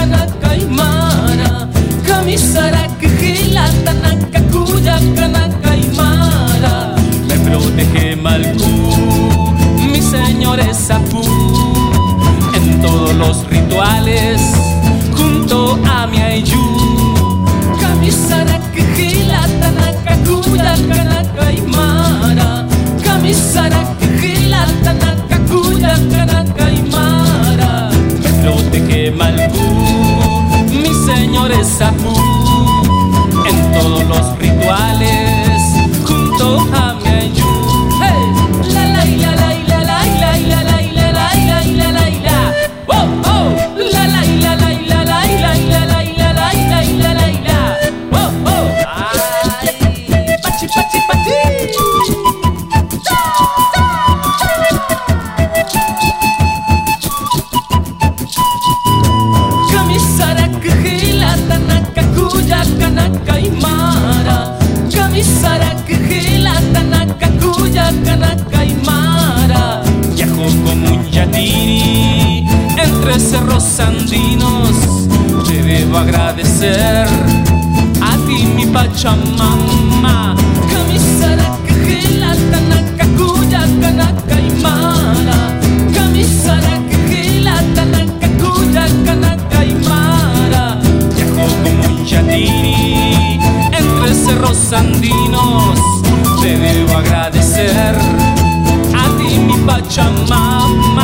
Kanaka Aymara, Kamisara Kejila Tanaka Kuya Kanaka Aymara. Me protege Malcú, mi señor es Apú, en todos los rituales junto a mi Ayú. Kamisara Kejila Tanaka Kuya Kanaka Aymara, Kamisara Kejila Tanaka Kuya Kanaka Aymara. Me protege Malcú, mi señor es Apú, en todos los rituales junto a mi Ayú. Hey, la la la la la la la la la la la la la la. Oh oh, la la la la la la la la la la la la la. Oh oh, ay, pachi pachi pachi. Kamisara Kejila Tanaka Kuya Kanaka Aymara, Kamisara Kejila Tanaka Kuya Kanaka Aymara. Viajo como un yatiri entre cerros andinos, te debo agradecer a ti mi Pachamama. Kamisara Kejila Tanaka Kuya Kanaka Aymara, Kamisara Kejila Tanaka Kuya Kanaka Aymara. Viajo como un yatiri entre cerros andinos, te debo agradecer a ti mi Pachamama.